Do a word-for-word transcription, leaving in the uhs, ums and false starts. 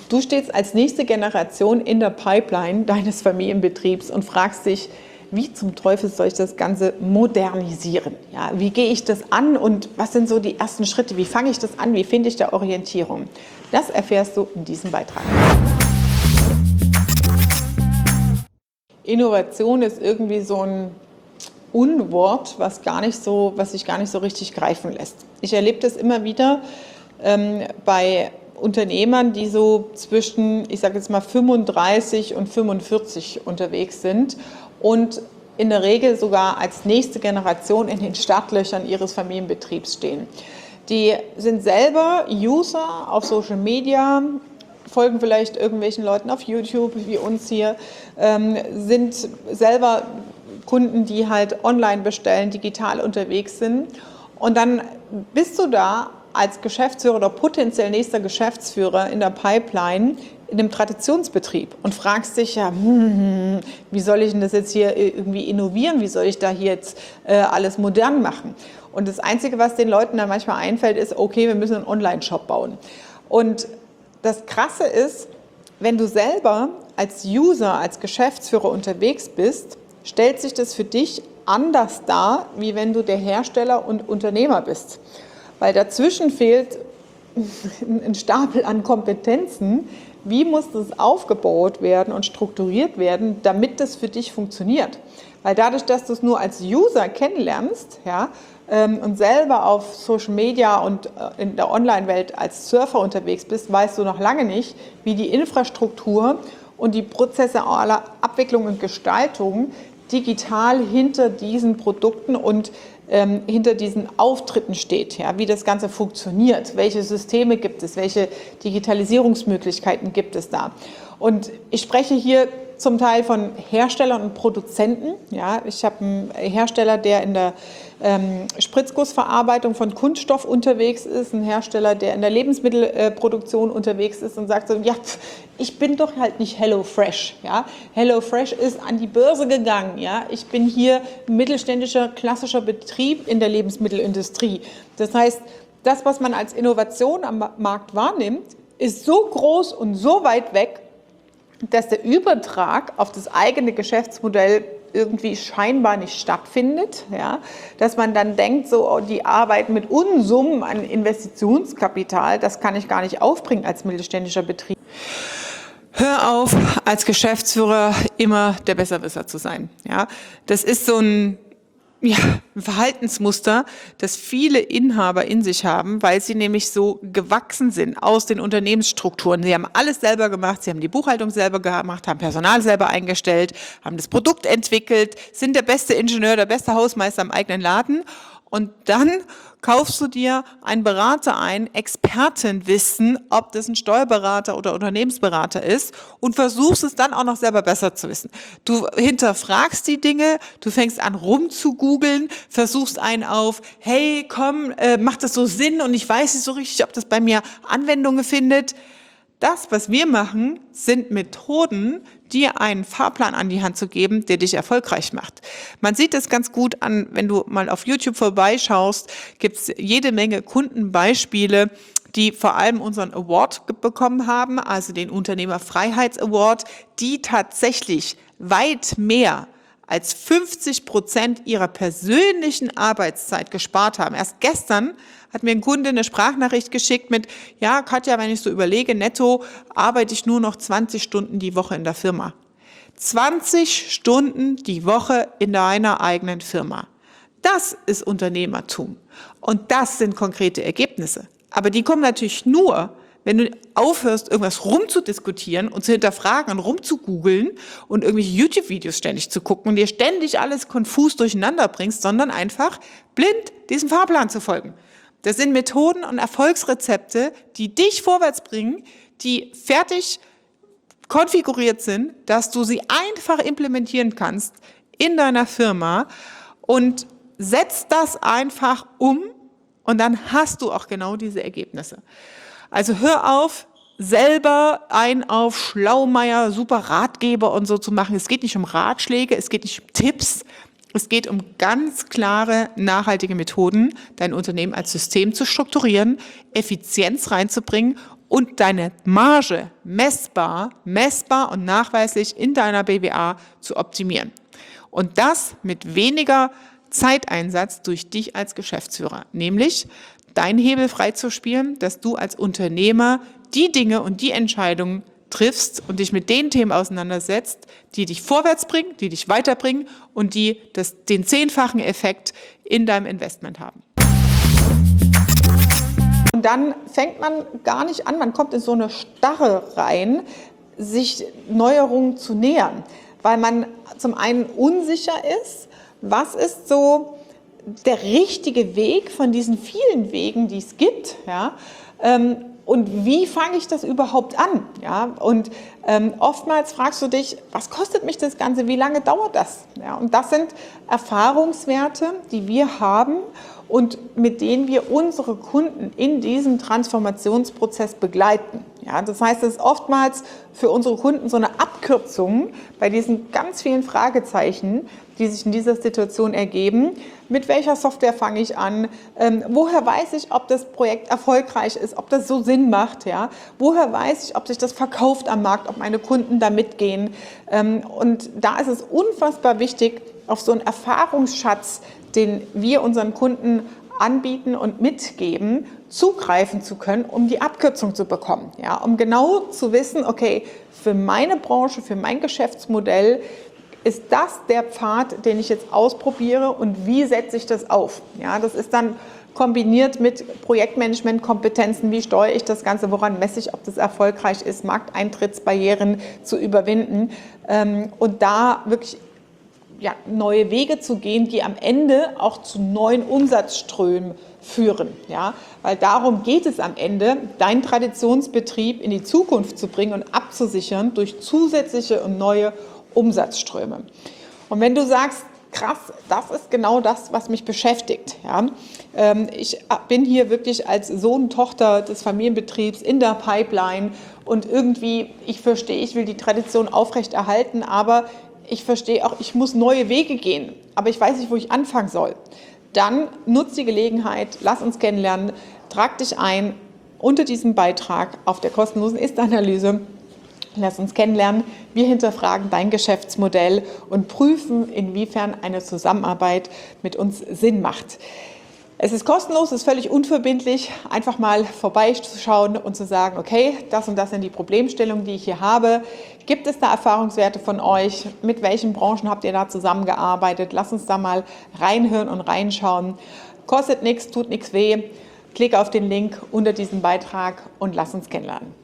Du stehst als nächste Generation in der Pipeline deines Familienbetriebs und fragst dich, wie zum Teufel soll ich das Ganze modernisieren? Ja, wie gehe ich das an und was sind so die ersten Schritte? Wie fange ich das an? Wie finde ich da Orientierung? Das erfährst du in diesem Beitrag. Innovation ist irgendwie so ein Unwort, was, gar nicht so, was sich gar nicht so richtig greifen lässt. Ich erlebe das immer wieder ähm, bei Unternehmern, die so zwischen, ich sage jetzt mal, fünfunddreißig und fünfundvierzig unterwegs sind und in der Regel sogar als nächste Generation in den Startlöchern ihres Familienbetriebs stehen. Die sind selber User auf Social Media, folgen vielleicht irgendwelchen Leuten auf YouTube wie uns hier, ähm, sind selber Kunden, die halt online bestellen, digital unterwegs sind. Und dann bist du da als Geschäftsführer oder potenziell nächster Geschäftsführer in der Pipeline in einem Traditionsbetrieb und fragst dich ja, hm, wie soll ich denn das jetzt hier irgendwie innovieren? Wie soll ich da hier jetzt äh, alles modern machen? Und das Einzige, was den Leuten dann manchmal einfällt, ist, okay, wir müssen einen Online-Shop bauen. Und das Krasse ist, wenn du selber als User, als Geschäftsführer unterwegs bist, stellt sich das für dich anders dar, wie wenn du der Hersteller und Unternehmer bist. Weil dazwischen fehlt ein Stapel an Kompetenzen. Wie muss das aufgebaut werden und strukturiert werden, damit das für dich funktioniert? Weil dadurch, dass du es nur als User kennenlernst, ja, und selber auf Social Media und in der Online-Welt als Surfer unterwegs bist, weißt du noch lange nicht, wie die Infrastruktur und die prozessuale Abwicklung und Gestaltung digital hinter diesen Produkten und ähm, hinter diesen Auftritten steht, ja, wie das Ganze funktioniert, welche Systeme gibt es, welche Digitalisierungsmöglichkeiten gibt es da. Und ich spreche hier zum Teil von Herstellern und Produzenten. Ja, ich habe einen Hersteller, der in der ähm, Spritzgussverarbeitung von Kunststoff unterwegs ist, ein Hersteller, der in der Lebensmittelproduktion äh, unterwegs ist und sagt so, ja, pf, ich bin doch halt nicht HelloFresh. Ja? HelloFresh ist an die Börse gegangen. Ja? Ich bin hier ein mittelständischer, klassischer Betrieb in der Lebensmittelindustrie. Das heißt, das, was man als Innovation am Markt wahrnimmt, ist so groß und so weit weg, dass der Übertrag auf das eigene Geschäftsmodell irgendwie scheinbar nicht stattfindet, ja, dass man dann denkt, so oh, die arbeiten mit Unsummen an Investitionskapital, das kann ich gar nicht aufbringen als mittelständischer Betrieb. Hör auf, als Geschäftsführer immer der Besserwisser zu sein. Ja, das ist so ein Ja, ein Verhaltensmuster, das viele Inhaber in sich haben, weil sie nämlich so gewachsen sind aus den Unternehmensstrukturen. Sie haben alles selber gemacht, sie haben die Buchhaltung selber gemacht, haben Personal selber eingestellt, haben das Produkt entwickelt, sind der beste Ingenieur, der beste Hausmeister im eigenen Laden. Und dann kaufst du dir einen Berater ein, Expertenwissen, ob das ein Steuerberater oder Unternehmensberater ist, und versuchst es dann auch noch selber besser zu wissen. Du hinterfragst die Dinge, du fängst an rumzugoogeln, versuchst einen auf, hey, komm, äh, macht das so Sinn und ich weiß nicht so richtig, ob das bei mir Anwendungen findet. Das, was wir machen, sind Methoden, dir einen Fahrplan an die Hand zu geben, der dich erfolgreich macht. Man sieht das ganz gut an, wenn du mal auf YouTube vorbeischaust, gibt es jede Menge Kundenbeispiele, die vor allem unseren Award bekommen haben, also den Unternehmerfreiheits-Award, die tatsächlich weit mehr als fünfzig Prozent ihrer persönlichen Arbeitszeit gespart haben. Erst gestern hat mir ein Kunde eine Sprachnachricht geschickt mit, ja Katja, wenn ich so überlege, netto arbeite ich nur noch zwanzig Stunden die Woche in der Firma. zwanzig Stunden die Woche in deiner eigenen Firma. Das ist Unternehmertum und das sind konkrete Ergebnisse. Aber die kommen natürlich nur, wenn du aufhörst, irgendwas rumzudiskutieren und zu hinterfragen und rumzugoogeln und irgendwelche YouTube-Videos ständig zu gucken und dir ständig alles konfus durcheinander bringst, sondern einfach blind diesem Fahrplan zu folgen. Das sind Methoden und Erfolgsrezepte, die dich vorwärts bringen, die fertig konfiguriert sind, dass du sie einfach implementieren kannst in deiner Firma und setzt das einfach um und dann hast du auch genau diese Ergebnisse. Also hör auf, selber ein auf Schlaumeier, super Ratgeber und so zu machen. Es geht nicht um Ratschläge, es geht nicht um Tipps, es geht um ganz klare, nachhaltige Methoden, dein Unternehmen als System zu strukturieren, Effizienz reinzubringen und deine Marge messbar, messbar und nachweislich in deiner B W A zu optimieren. Und das mit weniger Zeiteinsatz durch dich als Geschäftsführer, nämlich deinen Hebel freizuspielen, dass du als Unternehmer die Dinge und die Entscheidungen triffst und dich mit den Themen auseinandersetzt, die dich vorwärts bringen, die dich weiterbringen und die das, den zehnfachen Effekt in deinem Investment haben. Und dann fängt man gar nicht an, man kommt in so eine Starre rein, sich Neuerungen zu nähern, weil man zum einen unsicher ist, was ist so der richtige Weg von diesen vielen Wegen, die es gibt, ja, ähm, und wie fange ich das überhaupt an? Ja, und ähm, oftmals fragst du dich, was kostet mich das Ganze, wie lange dauert das? Ja, und das sind Erfahrungswerte, die wir haben und mit denen wir unsere Kunden in diesem Transformationsprozess begleiten. Ja, das heißt, es ist oftmals für unsere Kunden so eine Abkürzung bei diesen ganz vielen Fragezeichen, die sich in dieser Situation ergeben. Mit welcher Software fange ich an? Ähm, woher weiß ich, ob das Projekt erfolgreich ist, ob das so Sinn macht? Ja? Woher weiß ich, ob sich das verkauft am Markt, ob meine Kunden da mitgehen? Ähm, und da ist es unfassbar wichtig, auf so einen Erfahrungsschatz, den wir unseren Kunden anbieten und mitgeben, zugreifen zu können, um die Abkürzung zu bekommen. Ja? Um genau zu wissen, okay, für meine Branche, für mein Geschäftsmodell, ist das der Pfad, den ich jetzt ausprobiere und wie setze ich das auf? Ja, das ist dann kombiniert mit Projektmanagement-Kompetenzen, wie steuere ich das Ganze, woran messe ich, ob das erfolgreich ist, Markteintrittsbarrieren zu überwinden und da wirklich ja, neue Wege zu gehen, die am Ende auch zu neuen Umsatzströmen führen. Ja? Weil darum geht es am Ende, deinen Traditionsbetrieb in die Zukunft zu bringen und abzusichern durch zusätzliche und neue Umsatzströme. Und wenn du sagst, krass, das ist genau das, was mich beschäftigt. Ja? Ich bin hier wirklich als Sohn, Tochter des Familienbetriebs in der Pipeline und irgendwie, ich verstehe, ich will die Tradition aufrechterhalten, aber ich verstehe auch, ich muss neue Wege gehen, aber ich weiß nicht, wo ich anfangen soll. Dann nutz die Gelegenheit, lass uns kennenlernen, trag dich ein unter diesem Beitrag auf der kostenlosen Ist-Analyse. Lass uns kennenlernen. Wir hinterfragen dein Geschäftsmodell und prüfen, inwiefern eine Zusammenarbeit mit uns Sinn macht. Es ist kostenlos, es ist völlig unverbindlich, einfach mal vorbeizuschauen und zu sagen, okay, das und das sind die Problemstellungen, die ich hier habe. Gibt es da Erfahrungswerte von euch? Mit welchen Branchen habt ihr da zusammengearbeitet? Lass uns da mal reinhören und reinschauen. Kostet nichts, tut nichts weh. Klick auf den Link unter diesem Beitrag und lass uns kennenlernen.